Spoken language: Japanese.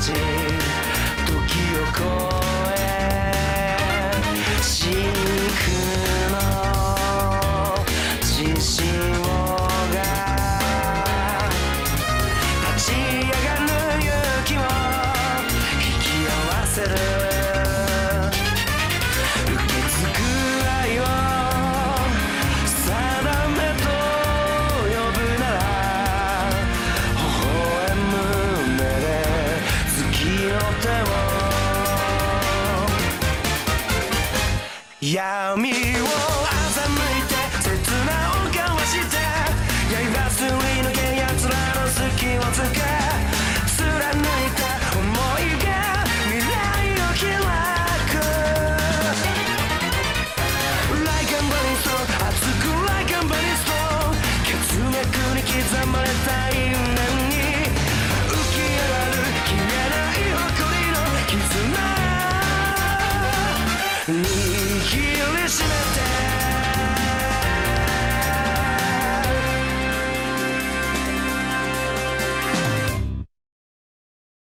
ち時を越え真空の獅子が立ち上がる勇気を引き合わせる受け継ぐ愛を定めと呼ぶなら微笑む目で月の手を闇を欺いて切なを交わして刃すり抜け奴らの隙をつけ